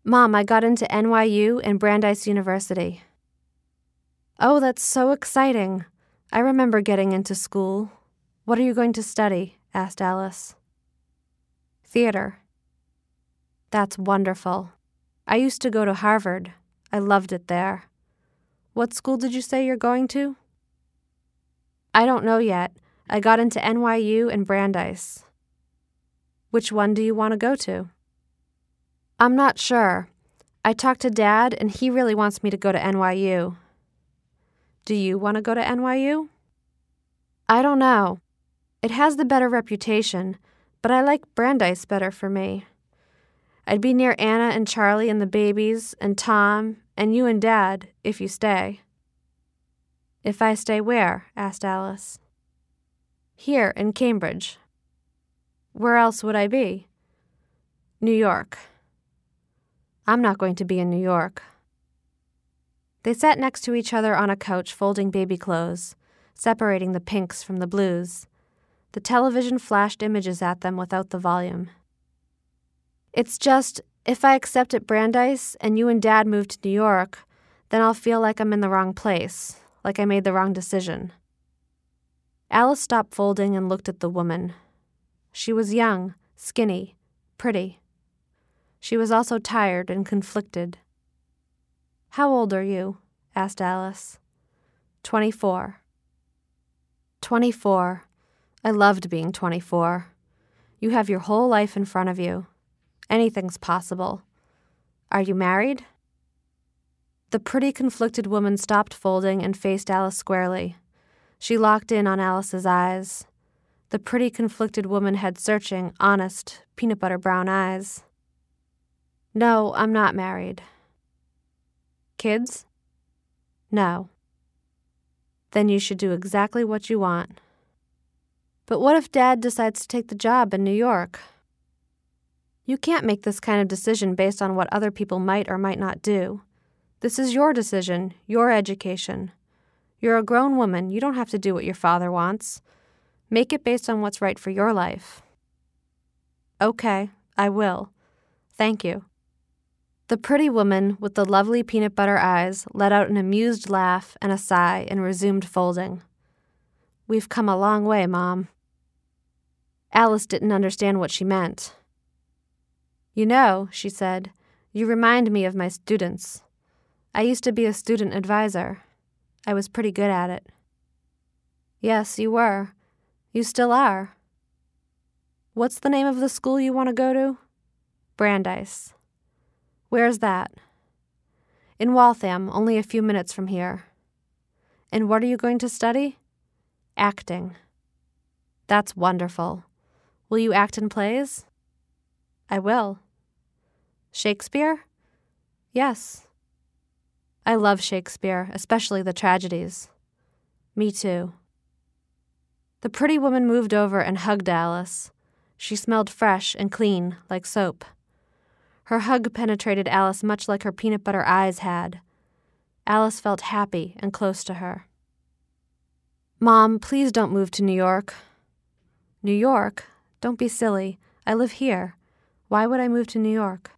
Mom, I got into NYU and Brandeis University. Oh, that's so exciting. I remember getting into school. What are you going to study? Asked Alice. Theater. That's wonderful. I used to go to Harvard. I loved it there. What school did you say you're going to? I don't know yet. I got into NYU and Brandeis. Which one do you want to go to? I'm not sure. I talked to Dad, and he really wants me to go to NYU. Do you want to go to NYU? I don't know. It has the better reputation, but I like Brandeis better for me. I'd be near Anna and Charlie and the babies and Tom and you and Dad if you stay. If I stay where? Asked Alice. Here in Cambridge. Where else would I be? New York. I'm not going to be in New York. They sat next to each other on a couch folding baby clothes, separating the pinks from the blues. The television flashed images at them without the volume. It's just, if I accept at Brandeis and you and Dad move to New York, then I'll feel like I'm in the wrong place, like I made the wrong decision. Alice stopped folding and looked at the woman. She was young, skinny, pretty. She was also tired and conflicted. How old are you? Asked Alice. 24. 24. I loved being 24. You have your whole life in front of you. Anything's possible. Are you married? The pretty, conflicted woman stopped folding and faced Alice squarely. She locked in on Alice's eyes. The pretty, conflicted woman had searching, honest, peanut butter brown eyes. No, I'm not married. Kids? No. Then you should do exactly what you want. But what if Dad decides to take the job in New York? You can't make this kind of decision based on what other people might or might not do. This is your decision, your education. You're a grown woman. You don't have to do what your father wants. Make it based on what's right for your life. Okay, I will. Thank you. The pretty woman with the lovely peanut butter eyes let out an amused laugh and a sigh and resumed folding. We've come a long way, Mom. Alice didn't understand what she meant. You know, she said, you remind me of my students. I used to be a student advisor. I was pretty good at it. Yes, you were. You still are. What's the name of the school you want to go to? Brandeis. Where's that? In Waltham, only a few minutes from here. And what are you going to study? Acting. That's wonderful. Will you act in plays? I will. Shakespeare? Yes. I love Shakespeare, especially the tragedies. Me too. The pretty woman moved over and hugged Alice. She smelled fresh and clean, like soap. Her hug penetrated Alice much like her peanut butter eyes had. Alice felt happy and close to her. Mom, please don't move to New York. New York? Don't be silly. I live here. Why would I move to New York?